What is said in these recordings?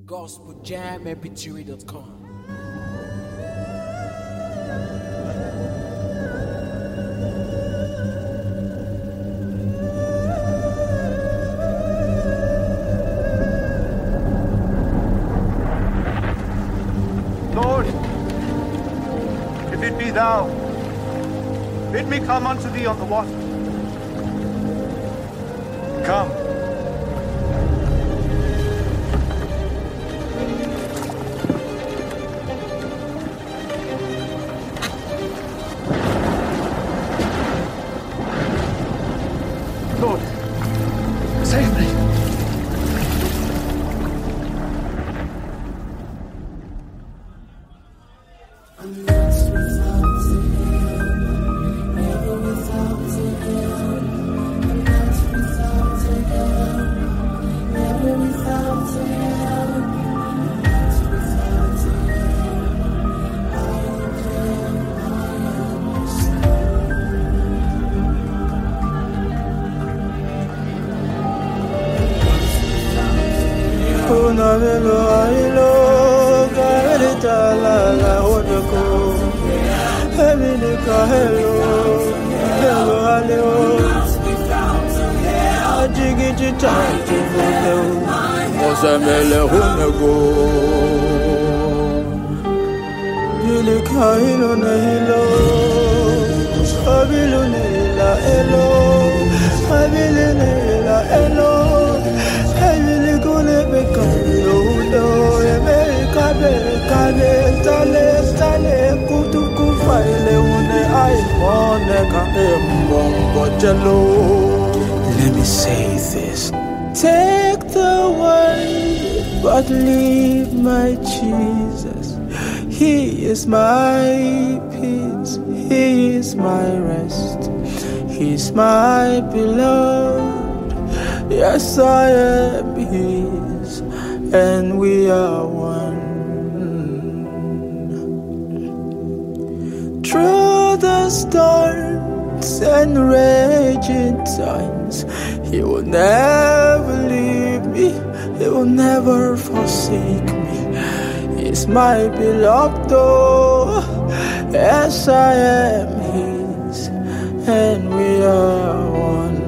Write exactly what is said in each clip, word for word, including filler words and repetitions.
gospel jam m p three dot com. Lord, if it be thou, bid me come unto thee on the water. Come. Lord, save me. Let me say this. Take the world, but leave my Jesus. He is my peace, He is my rest, He's my beloved. Yes, I am His, and we are one. Through the storms and raging times, He will never leave me, He will never forsake me. He's my beloved, oh, yes, I am His, and we are one.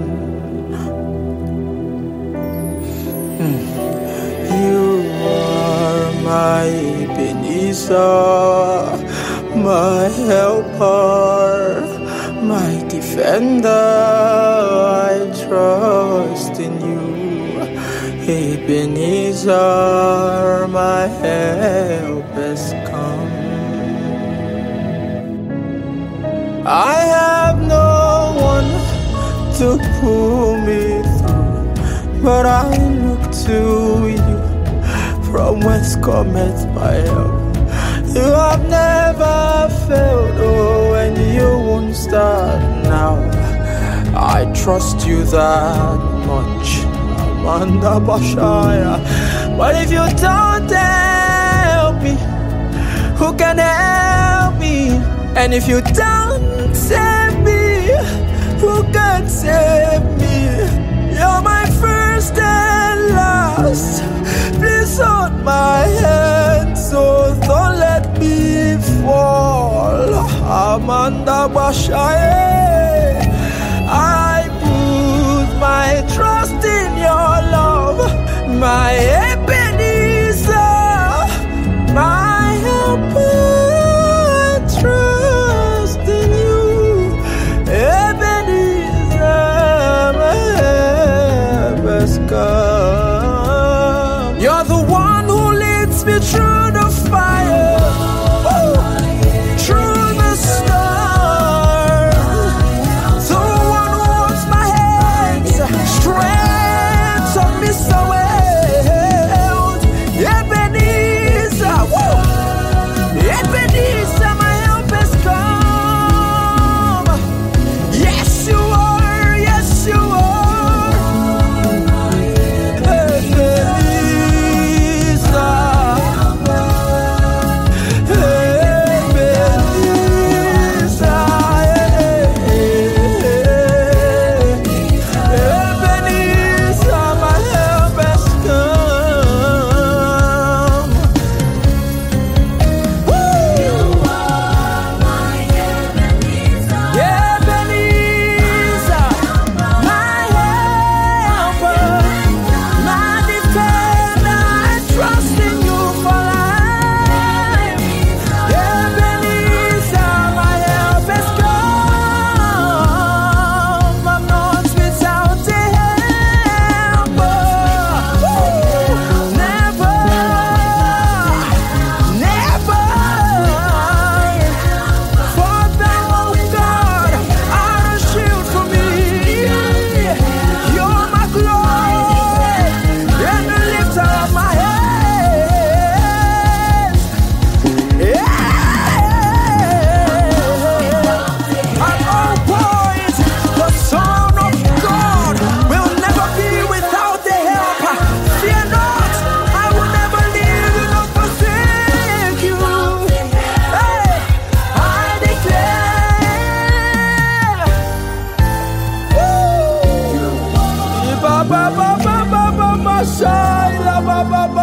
Hmm. You are my Ebenezer, my helper, my defender. I trust in you, Ebenezer, my help has come. I have no one to pull me through, but I look to you, from whence cometh my help. You have never failed, oh, and you won't start now. I trust you that much, Amanda Bashaya. But if you don't help me, who can help me? And if you don't save me, who can save me? You're my first and last. Please hold my hand, so don't let me fall. Amanda Bashaya, I put my trust in your love, my Ebenezer, my helper. I trust in you, Ebenezer, my help has come. You're the one who leads me through the fire, oh, through the storm.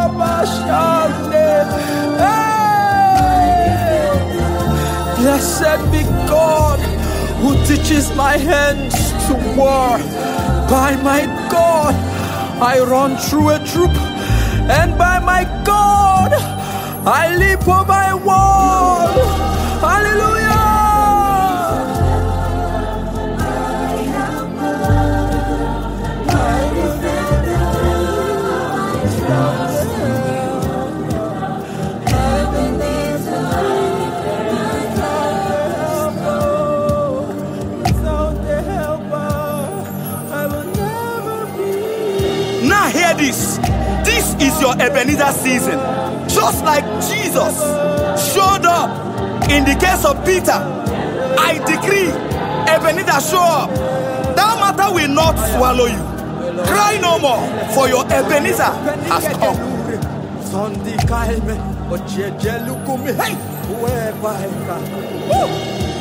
Blessed be God who teaches my hands to war. By my God, I run through a troop, and by my God, I leap over a wall. Hallelujah! Now hear this. This is your Ebenezer season. Just like Jesus showed up in the case of Peter, I decree Ebenezer show up. That matter will not swallow you. Cry no more, for your Ebenezer has come. Hey!